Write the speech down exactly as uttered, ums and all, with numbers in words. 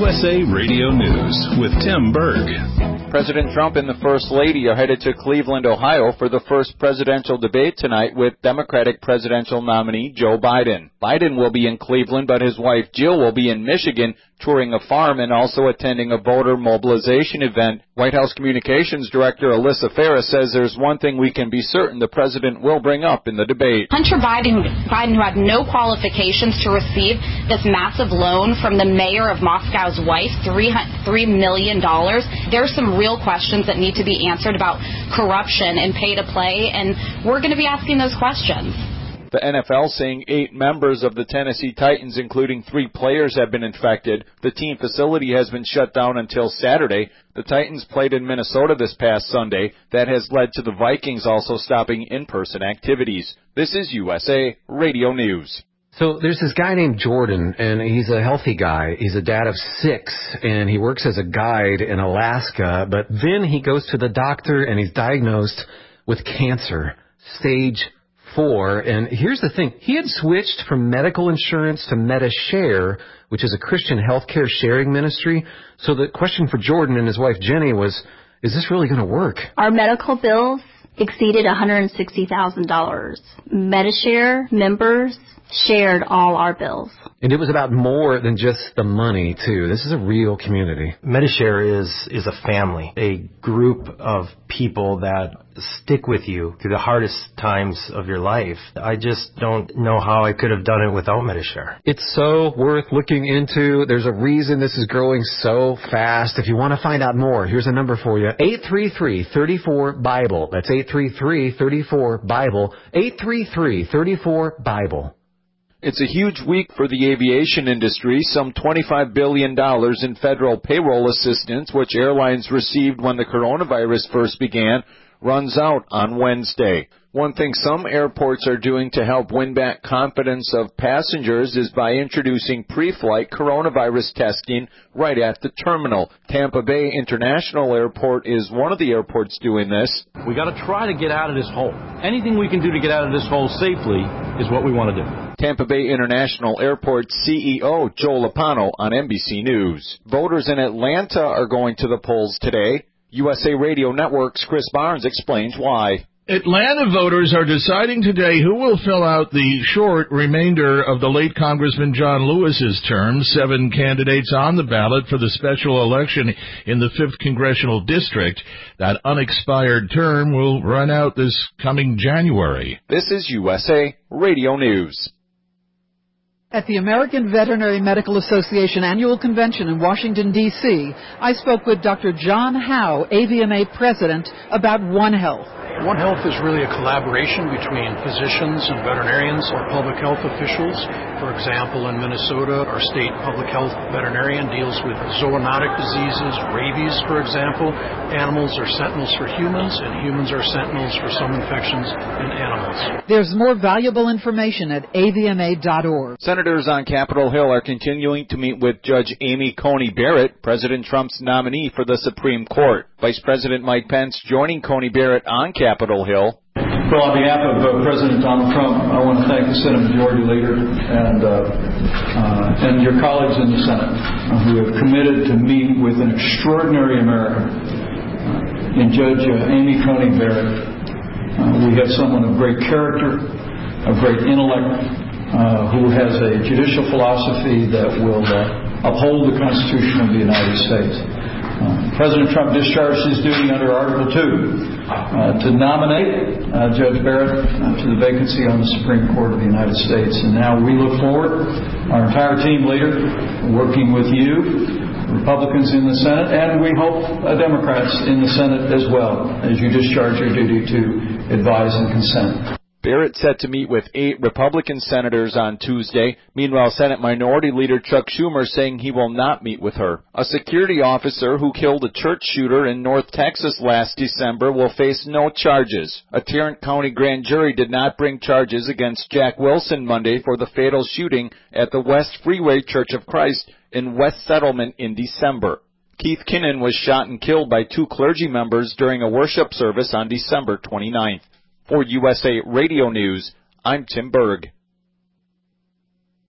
U S A Radio News with Tim Berg. President Trump and the First Lady are headed to Cleveland, Ohio for the first presidential debate tonight with Democratic presidential nominee Joe Biden. Biden will be in Cleveland, but his wife Jill will be in Michigan touring a farm and also attending a voter mobilization event. White House Communications Director Alyssa Farris says there's one thing we can be certain the president will bring up in the debate. Hunter Biden, Biden, who had no qualifications to receive this massive loan from the mayor of Moscow's wife, three million dollars. There's some real questions that need to be answered about corruption and pay to play, and we're going to be asking those questions. The N F L saying eight members of the Tennessee Titans, including three players, have been infected. The team facility has been shut down until Saturday. The Titans played in Minnesota this past Sunday. That has led to the Vikings also stopping in-person activities. This is U S A Radio News. So there's this guy named Jordan, and he's a healthy guy. He's a dad of six, and he works as a guide in Alaska. But then he goes to the doctor, and he's diagnosed with cancer, stage four. And here's the thing. He had switched from medical insurance to MediShare, which is a Christian healthcare sharing ministry. So the question for Jordan and his wife Jenny was, is this really going to work? Our medical bills exceeded one hundred sixty thousand dollars. MediShare members shared all our bills. And it was about more than just the money, too. This is a real community. MediShare is is a family, a group of people that stick with you through the hardest times of your life. I just don't know how I could have done it without MediShare. It's so worth looking into. There's a reason this is growing so fast. If you want to find out more, here's a number for you. eight three three, three four, Bible. That's eight three three, three four, Bible. eight three three, three four, Bible. It's a huge week for the aviation industry. Some twenty-five billion dollars in federal payroll assistance, which airlines received when the coronavirus first began, runs out on Wednesday. One thing some airports are doing to help win back confidence of passengers is by introducing pre-flight coronavirus testing right at the terminal. Tampa Bay International Airport is one of the airports doing this. We got to try to get out of this hole. Anything we can do to get out of this hole safely is what we want to do. Tampa Bay International Airport C E O Joe Lopano on N B C News. Voters in Atlanta are going to the polls today. U S A Radio Network's Chris Barnes explains why. Atlanta voters are deciding today who will fill out the short remainder of the late Congressman John Lewis's term. Seven candidates on the ballot for the special election in the fifth Congressional District. That unexpired term will run out this coming January. This is U S A Radio News. At the American Veterinary Medical Association Annual Convention in Washington, D C, I spoke with Doctor John Howe, A V M A President, about One Health. One Health is really a collaboration between physicians and veterinarians or public health officials. For example, in Minnesota, our state public health veterinarian deals with zoonotic diseases, rabies, for example. Animals are sentinels for humans, and humans are sentinels for some infections in animals. There's more valuable information at A V M A dot org. Senators on Capitol Hill are continuing to meet with Judge Amy Coney Barrett, President Trump's nominee for the Supreme Court. Vice President Mike Pence joining Coney Barrett on Capitol Hill. Well, on behalf of uh, President Donald Trump, I want to thank the Senate Majority Leader and uh, uh, and your colleagues in the Senate uh, who have committed to meet with an extraordinary American uh, in Judge uh, Amy Coney Barrett. Uh, we have someone of great character, of great intellect, Uh, who has a judicial philosophy that will uh, uphold the Constitution of the United States. Uh, President Trump discharged his duty under Article two uh, to nominate uh, Judge Barrett uh, to the vacancy on the Supreme Court of the United States. And now we look forward, our entire team leader, working with you, Republicans in the Senate, and we hope uh, Democrats in the Senate as well, as you discharge your duty to advise and consent. Barrett set to meet with eight Republican senators on Tuesday. Meanwhile, Senate Minority Leader Chuck Schumer saying he will not meet with her. A security officer who killed a church shooter in North Texas last December will face no charges. A Tarrant County grand jury did not bring charges against Jack Wilson Monday for the fatal shooting at the West Freeway Church of Christ in West Settlement in December. Keith Kinnan was shot and killed by two clergy members during a worship service on December twenty-ninth. For U S A Radio News, I'm Tim Berg.